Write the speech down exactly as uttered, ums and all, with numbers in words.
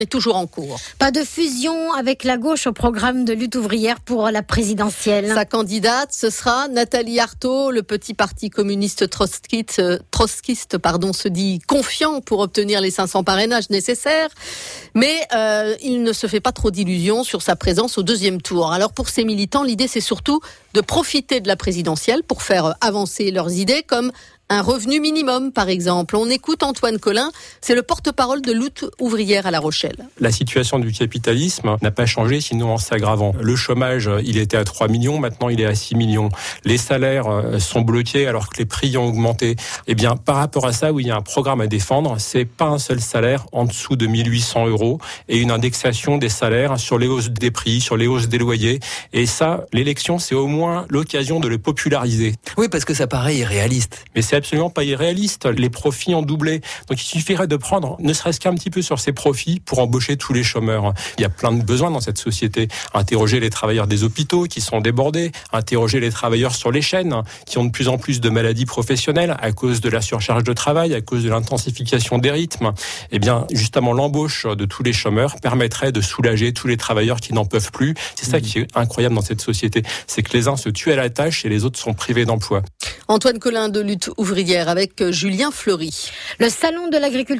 est toujours en cours. Pas de fusion avec la gauche au programme de lutte ouvrière pour la présidentielle. Sa candidate, ce sera Nathalie Arthaud. Le petit parti communiste trotskiste, trotskiste pardon, se dit confiant pour obtenir les cinq cents parrainages nécessaires. Mais euh, il ne se fait pas trop d'illusions sur sa présence au deuxième tour. Alors pour ses militants, l'idée c'est surtout de profiter de la présidentielle pour faire avancer leurs idées, comme un revenu minimum, par exemple. On écoute Antoine Colin, c'est le porte-parole de lutte ouvrière à La Rochelle. La situation du capitalisme n'a pas changé, sinon en s'aggravant. Le chômage, il était à trois millions, maintenant il est à six millions. Les salaires sont bloqués alors que les prix ont augmenté. Eh bien, par rapport à ça, oui, il y a un programme à défendre. C'est pas un seul salaire en dessous de mille huit cents euros et une indexation des salaires sur les hausses des prix, sur les hausses des loyers. Et ça, l'élection, c'est au moins l'occasion de le populariser. Oui, parce que ça paraît irréaliste. Mais c'est absolument pas irréaliste. Les profits ont doublé. Donc il suffirait de prendre, ne serait-ce qu'un petit peu sur ces profits pour embaucher tous les chômeurs. Il y a plein de besoins dans cette société. Interroger les travailleurs des hôpitaux qui sont débordés, interroger les travailleurs sur les chaînes qui ont de plus en plus de maladies professionnelles à cause de la surcharge de travail, à cause de l'intensification des rythmes. Eh bien, justement, l'embauche de tous les chômeurs permettrait de soulager tous les travailleurs qui n'en peuvent plus. C'est ça qui est incroyable dans cette société. C'est que les uns se tuent à la tâche et les autres sont privés d'emploi. Antoine Colin de lutte ouvrière avec Julien Fleury. Le salon de l'agriculture